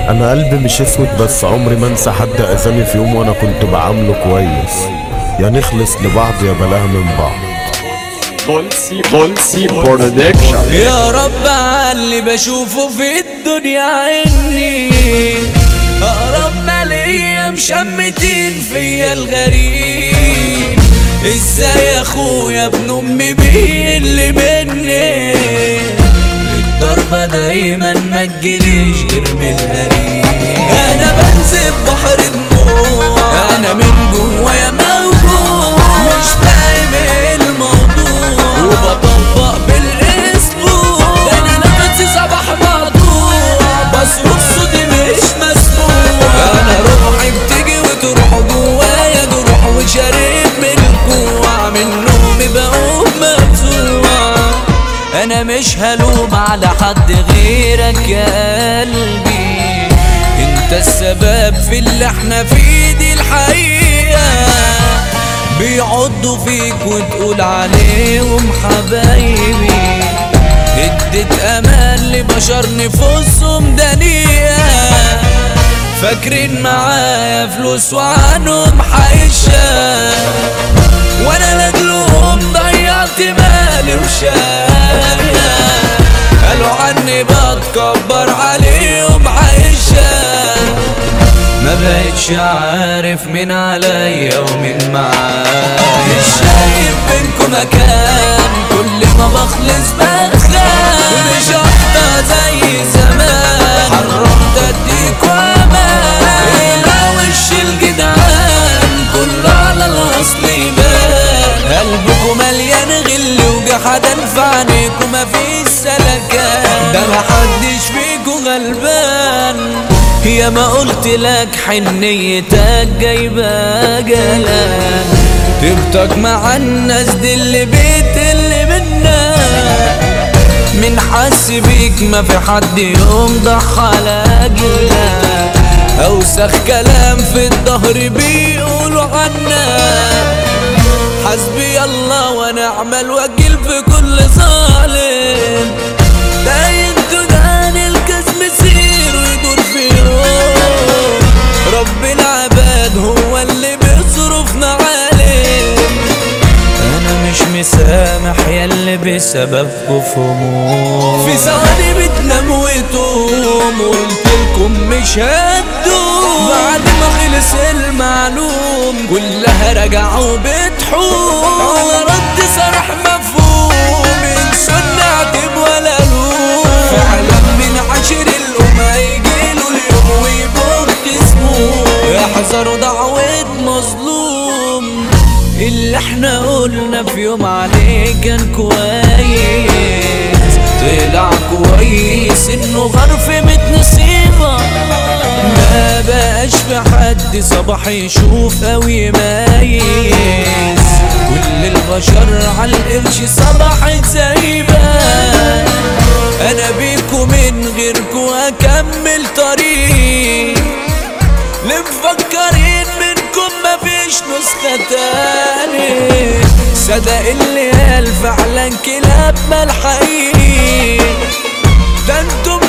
انا قلبي مش اسود، بس عمري ما انسى حد اذاني في يوم وانا كنت بعامله كويس. يا نخلص لبعض يا بلاها من بعض. بولسي برودكشن. يا رب عاللي بشوفه في الدنيا عني، اقرب ما ليا مشمتين فيا الغريب. ازاي يا اخويا ابن امي اللي مني، الضربة دايما ما تجيليش غير من القريب. انا بنزل بحر دموع، انا من جوايا موجوع، مش فاهم الموضوع وبطبق بالاسبوع. انا نفسي صباح مقطوع، بصرخ صوتي مش مسموع. انا روحي بتيجي وتروح جوايا جروح، وشارب من الجوع، من نومي بقوم مفزوع. انا مش هلوم على حد غيرك يا قلبي، انت السبب في اللي احنا فيه دي الحقيقة. بيعضوا فيك وتقول عليهم حبايبي، اديت امان لبشر نفوسهم دنيئة. فاكرين معايا فلوس وعنهم حيشة، وانا لاجلهم ضيعت مالي وشاية. قالوا عني بتكبر عليهم عايشة، ما بقتش عارف مين عليا ومين معايا. مش شايف بينكم مكان، كل ما بخلص بخاف. مش هفضل زي زمان، حرمت اديكوا امان. لا وش الجدعان كله على الاصل يبان، قلبكوا مليان غل وجحدان، في عينيكوا مفيش سلكان. ده محدش فيكوا غلبان، يا ما قلت لك حنيتك جايبه جلال. طيبتك مع الناس دي اللي اللي منا، من حس بيك ما في حد يوم ضحى لاجلك. اوسخ كلام في الظهر بيقولوا عنا، حسبي الله ونعم الوكيل في كل ظالم. ده انتوا دان الكاس مسير ويدور في يوم، رب العباد هو اللي بيصرفنا عليه. انا مش مسامح ياللي بسببكوا في هموم، في ثواني بتنام وتقوم، وقلتلكم مش هتدوم. بعد ما خلص المعلوم كلها رجعوا بتحوم، على رد صرح مفهوم، انسوا النعتب ولا لوم. فعلا من عشر الأمة يجيله اليوم ويبقوا اسمه، احذروا دعوة مظلوم. اللي احنا قلنا في يوم عليه كان كويس، طلع كويس انه غرف متنصيبة. ما بقاش في حد صباح يشوف او يميز، كل البشر عالقرش صباح سايبة. انا بيكو من غيركو اكمل طريق، اللي مفكرين منكم مفيش نسخة تاني. صدق اللي قال فعلا كلاب ملحقين، ده انتم